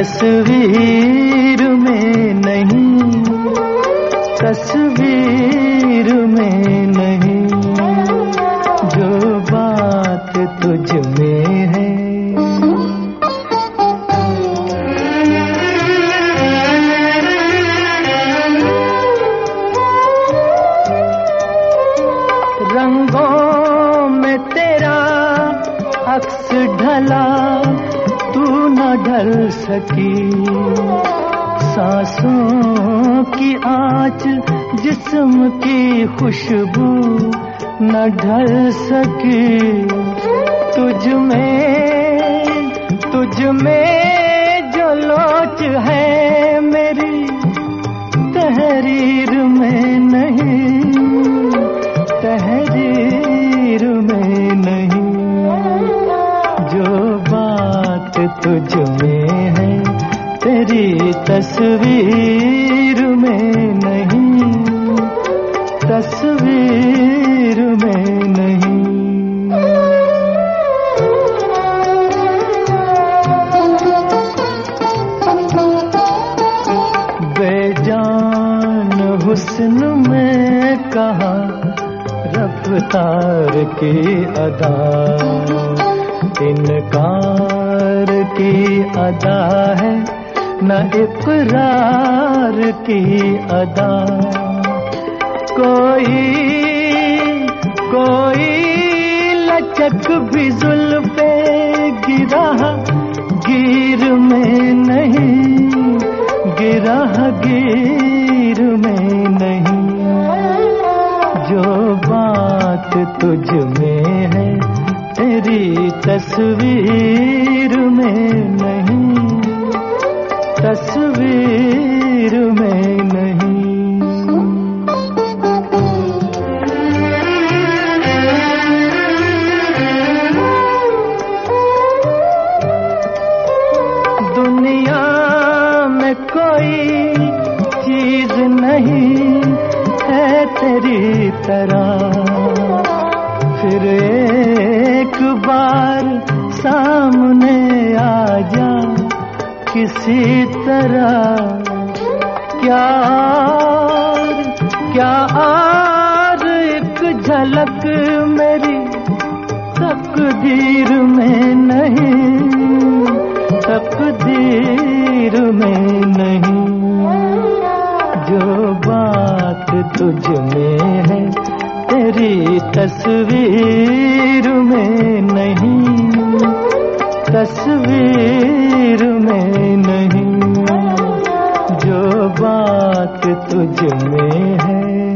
तस्वीर में नहीं, तस्वीर में नहीं, जो बात तुझ में है। रंगों में तेरा अक्स ढला, तू न ढल सकी। सांसों की आँच, जिस्म की खुशबू न ढल सकी। तुझ में जो लोच है मेरी, तहरीर में नहीं, तहरीर में नहीं, जो बात तुझ में है तेरी तस्वीर में नहीं, तस्वीर में नहीं। बेजान हुस्न में कहा रफ्तार की अदा, इनकार की अदा है न इकरार की अदा। कोई लचक भी जुल्फे गिरा गिर में नहीं, गिरा गिर में नहीं, जो बात तुझ में है तेरी तस्वीर में नहीं, तस्वीर में नहीं। दुनिया में कोई चीज नहीं है तेरी तरह, फिर एक बार सामने आ जा किसी तरह। क्या और एक झलक मेरी तकदीर में नहीं, तकदीर में नहीं, जो बात तुझ में है तेरी तस्वीर में नहीं, तस्वीर में नहीं, जो बात तुझ में है।